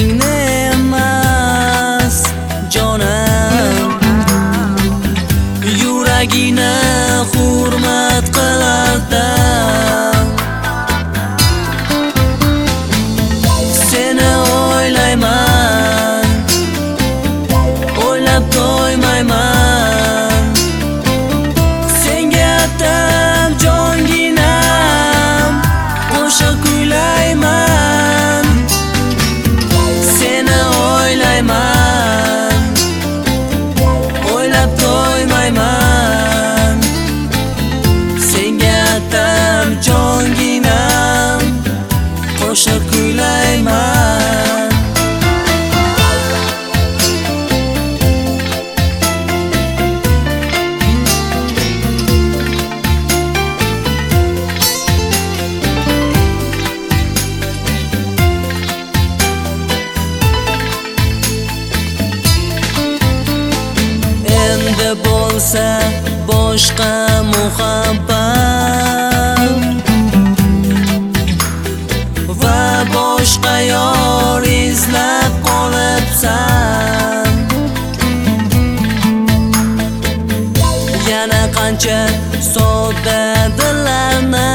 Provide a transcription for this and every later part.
pulingni emas jonim, yuragini hurmat qilardim. Seni o'ylayman, o'ylab to'ymayman. Senga atam jonginam, qo'shiq kuylayman. Seni o'ylayman, o'ylab to'ymayman. Senga atam jonginam, qo'shiq kuylayman. Endi bo'lsa boshqa muhabbat va boshqa yor izlab qolibsan. Yana qancha sodda dillarni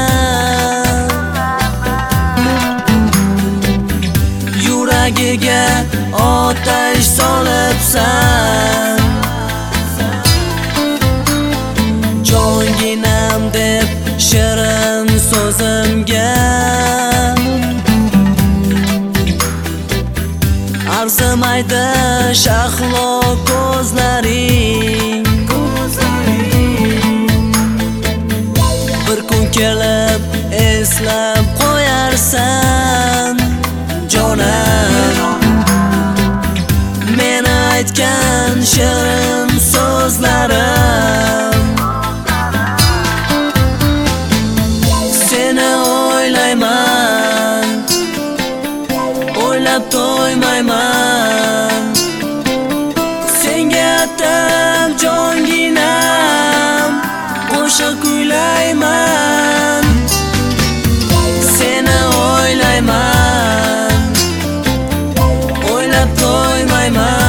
yuragiga otash solibsan. Jonginam deb shirin so'zimga arzimaydi shahlo ko'zlaring. Bir kun kelib eslab qo'yarsan jonim, meni aytgan shirin so'zlarim. Seni o'ylayman, o'ylab to'ymayman. Senga atam jonginam, qo'shiq kuylayman. Seni o'ylayman, o'ylab to'ymayman.